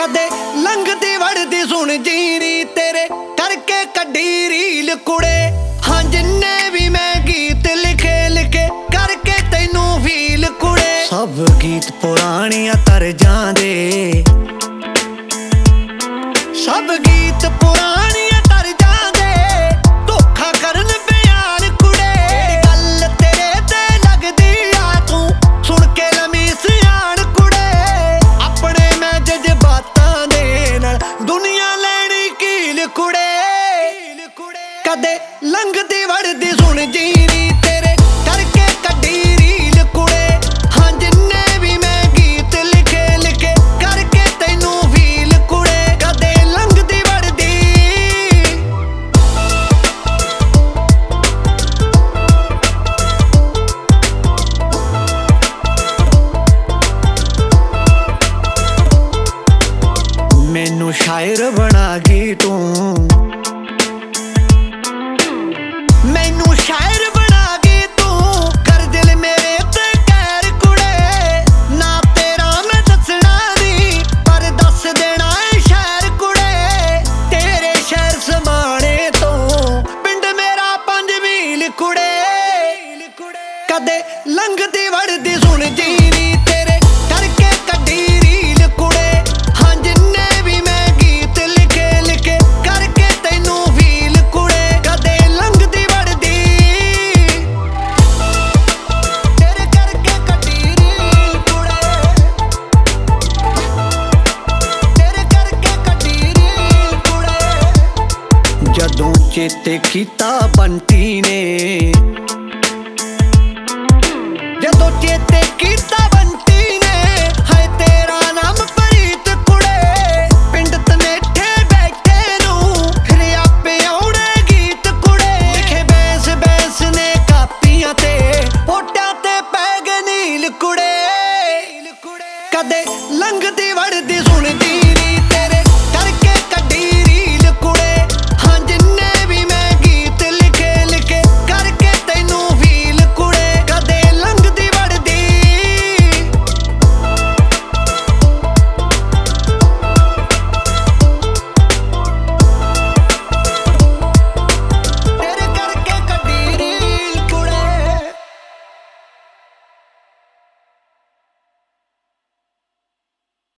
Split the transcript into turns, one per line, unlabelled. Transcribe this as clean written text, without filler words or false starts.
ਕਦੇ ਲੰਘਦੀ ਵੜਦੀ ਸੁਣ ਜੀਰੀ तेरे करके कड्डी रील कुड़े। हाँ जिन्ने भी मैं गीत लिखे लिखे करके तैनू फील कुड़े। सब गीत पुरानियां तरजां दे, सब गीत पुरानियां तरजां दे धोखा करन बयान कुड़े। गल तेरे ते लगदी आ तू सुन के लमी सियाण कुड़े। अपने मैं जज्बातां दे नाल दुनिया लैनी कील कुड़े। कदे लंघदी वड़दी सुन जीरी तेरे करके कड्डी रील कुड़े। हाँ जिन्ने भी मैं गीत लिखे लिखे करके तैनू फील कुड़े। कदे लंघदी वड़दी मैनू शायर बना गई तू, मैनू शायर बना गई तू कर दिल मेरे ते कैर कुड़े। ना तेरा मैं दसना नहीं पर दस देना है शहर कुड़े। तेरे शहर समाने तो पिंड मेरा 5 मील कुड़े। कदे लंघदी वड़दी सुन जीरी तेरे करके कड्डी रील कुड़े। हाँ जिन्ने भी मैं गीत लिखे लिखे करके तैनू फील कुड़े। कदे लंघदी जदों चेते कीता बंटी ने